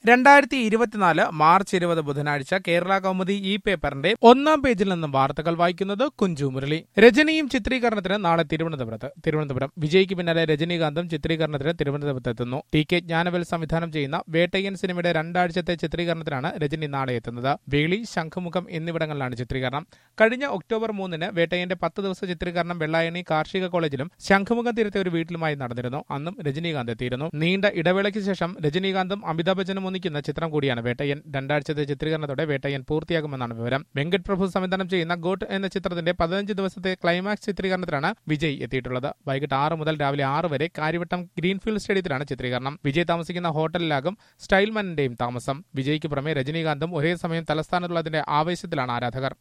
2024 March 20 ബുധനാഴ്ച കേരള കൗമുദി ഈ പേപ്പറിന്റെ ഒന്നാം പേജിൽ നിന്നും വാർത്തകൾ വായിക്കുന്നത് കുഞ്ചു മുരളി. രജനിയും ചിത്രീകരണത്തിന് നാളെ തിരുവനന്തപുരം. വിജയ്ക്ക് പിന്നാലെ രജനീകാന്തും ചിത്രീകരണത്തിന് തിരുവനന്തപുരത്തെത്തുന്നു. ടി.കെ. ജ്ഞാനവേൽ സംവിധാനം ചെയ്യുന്ന വേട്ടയ്യൻ സിനിമയുടെ 2 ആഴ്ചത്തെ ചിത്രീകരണത്തിനാണ് രജനി നാളെ എത്തുന്നത്. വേളി, ശംഖുമുഖം എന്നിവിടങ്ങളിലാണ് ചിത്രീകരണം. കഴിഞ്ഞ ഒക്ടോബർ 3-ന് വേട്ടയ്യന്റെ 10 ദിവസ ചിത്രീകരണം വെള്ളായണി കാർഷിക കോളേജിലും ശംഖുമുഖം തീരത്തെ ഒരു വീട്ടിലുമായി നടന്നിരുന്നു. അന്നും രജനീകാന്ത് എത്തിയിരുന്നു. നീണ്ട ഇടവേളയ്ക്ക് ശേഷം രജനീകാന്തും അമിതാഭ് ബച്ചനും ഒന്നിക്കുന്ന ചിത്രം കൂടിയാണ് വേട്ടയ്യൻ. 2 ആഴ്ചത്തെ ചിത്രീകരണത്തോടെ വേട്ടയ്യൻ പൂർത്തിയാകുമെന്നാണ് വിവരം. വെങ്കട് പ്രഭു സംവിധാനം ചെയ്യുന്ന ഗോട്ട് എന്ന ചിത്രത്തിന്റെ 15 ദിവസത്തെ ക്ലൈമാക്സ് ചിത്രീകരണത്തിലാണ് വിജയ് എത്തിയിട്ടുള്ളത്. വൈകിട്ട് 6 മുതൽ രാവിലെ 6 വരെ കാര്യവട്ടം ഗ്രീൻഫീൽഡ് സ്റ്റേഡിയത്തിലാണ് ചിത്രീകരണം. വിജയ് താമസിക്കുന്ന ഹോട്ടലിലാകും സ്റ്റൈൽമാനിന്റെയും താമസം. വിജയ്ക്ക് പുറമെ രജനീകാന്തും ഒരേ സമയം തലസ്ഥാനത്തുള്ളതിന്റെ ആവേശത്തിലാണ് ആരാധകർ.